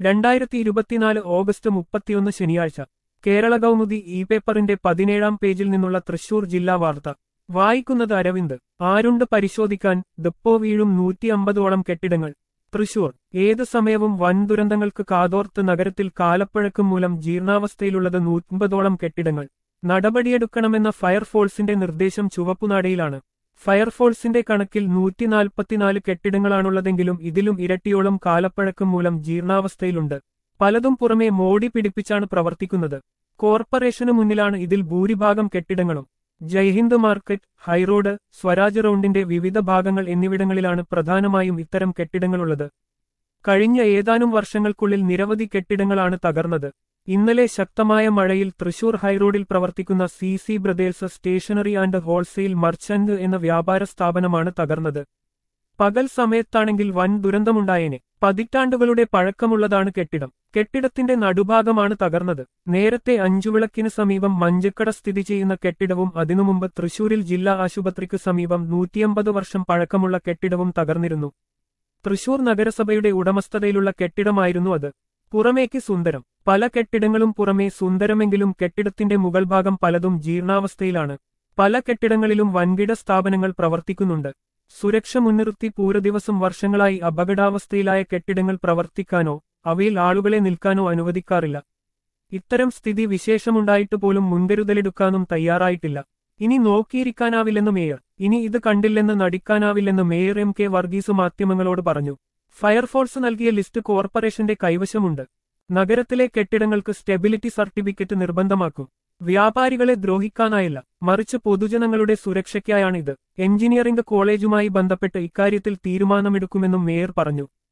2024 August 31 ശനിയാഴ്ച Kerala Kaumudi E പേപ്പറിന്റെ 17-ാം പേജിൽ നിന്നുള്ള തൃശൂർ ജില്ലാ വാർത്ത വായിക്കുന്നത് അരവിന്ദ്. ആരുണ്ട് പരിശോധിക്കാൻ, ദപ്പോ വീഴും 150ഓളം കെട്ടിടങ്ങൾ. തൃശൂർ ഏത് സമയവും വൻ ദുരന്തങ്ങൾക്ക് കാതോർത്ത് നഗരത്തിൽ കാലപ്പഴക്കം മൂലം ജീർണാവസ്ഥയിലുള്ളത് 150ഓളം കെട്ടിടങ്ങൾ. നടപടിയെടുക്കണമെന്ന ഫയർഫോഴ്സിന്റെ നിർദ്ദേശം ചുവപ്പുനാടയിലാണ്. ഫയർഫോഴ്സിന്റെ കണക്കിൽ 144 കെട്ടിടങ്ങളാണുള്ളതെങ്കിലും ഇതിലും ഇരട്ടിയോളം കാലപ്പഴക്കം മൂലം ജീർണാവസ്ഥയിലുണ്ട്. പലതും പുറമെ മോടി പിടിപ്പിച്ചാണ് പ്രവർത്തിക്കുന്നത്. കോർപ്പറേഷനു മുന്നിലാണ് ഇതിൽ ഭൂരിഭാഗം കെട്ടിടങ്ങളും. ജയ്ഹിന്ദ് മാർക്കറ്റ്, ഹൈറോഡ്, സ്വരാജ് റൗണ്ടിന്റെ വിവിധ ഭാഗങ്ങൾ എന്നിവിടങ്ങളിലാണ് പ്രധാനമായും ഇത്തരം കെട്ടിടങ്ങളുള്ളത്. കഴിഞ്ഞ ഏതാനും വർഷങ്ങൾക്കുള്ളിൽ നിരവധി കെട്ടിടങ്ങളാണ് തകർന്നത്. ഇന്നലെ ശക്തമായ മഴയിൽ തൃശൂർ ഹൈറോഡിൽ പ്രവർത്തിക്കുന്ന C brothers stationery and wholesale merchant എന്ന വ്യാപാര സ്ഥാപനമാണ് തകർന്നത്. പകൽ സമയത്താണെങ്കിൽ വൻ ദുരന്തമുണ്ടായേനെ. പതിറ്റാണ്ടുകളുടെ പഴക്കമുള്ളതാണ് കെട്ടിടം. കെട്ടിടത്തിന്റെ നടുഭാഗമാണ് തകർന്നത്. നേരത്തെ അഞ്ചുവിളക്കിന് സമീപം മഞ്ചക്കട സ്ഥിതി ചെയ്യുന്ന കെട്ടിടവും അതിനുമുമ്പ് തൃശൂരിൽ ജില്ലാ ആശുപത്രിക്ക് സമീപം 150 വർഷം പഴക്കമുള്ള കെട്ടിടവും തകർന്നിരുന്നു. തൃശൂർ നഗരസഭയുടെ ഉടമസ്ഥതയിലുള്ള കെട്ടിടമായിരുന്നു അത്. പുറമേക്ക് സുന്ദരം. പല കെട്ടിടങ്ങളും പുറമേ സുന്ദരമെങ്കിലും കെട്ടിടത്തിന്റെ മുകൾ ഭാഗം പലതും ജീർണാവസ്ഥയിലാണ്. പല കെട്ടിടങ്ങളിലും വൻകിട സ്ഥാപനങ്ങൾ പ്രവർത്തിക്കുന്നുണ്ട്. സുരക്ഷ മുൻനിർത്തി പൂരദിവസം വർഷങ്ങളായി അപകടാവസ്ഥയിലായ കെട്ടിടങ്ങൾ പ്രവർത്തിക്കാനോ അവയിൽ ആളുകളെ നിൽക്കാനോ അനുവദിക്കാറില്ല. ഇത്തരം സ്ഥിതി വിശേഷമുണ്ടായിട്ട് പോലും മുൻകരുതലെടുക്കാനും തയ്യാറായിട്ടില്ല. ഇനി നോക്കിയിരിക്കാനാവില്ലെന്ന് മേയർ. ഇനി ഇത് കണ്ടില്ലെന്ന് നടിക്കാനാവില്ലെന്ന് മേയർ എം കെ വർഗീസ് മാധ്യമങ്ങളോട് പറഞ്ഞു. ഫയർഫോഴ്സ് നൽകിയ ലിസ്റ്റ് കോർപ്പറേഷന്റെ കൈവശമുണ്ട്. നഗരത്തിലെ കെട്ടിടങ്ങൾക്ക് സ്റ്റെബിലിറ്റി സർട്ടിഫിക്കറ്റ് നിർബന്ധമാക്കും. വ്യാപാരികളെ ദ്രോഹിക്കാനായില്ല, മറിച്ച് പൊതുജനങ്ങളുടെ സുരക്ഷയ്ക്കായാണിത്. എഞ്ചിനീയറിംഗ് കോളേജുമായി ബന്ധപ്പെട്ട് ഇക്കാര്യത്തിൽ തീരുമാനമെടുക്കുമെന്നും മേയർ പറഞ്ഞു.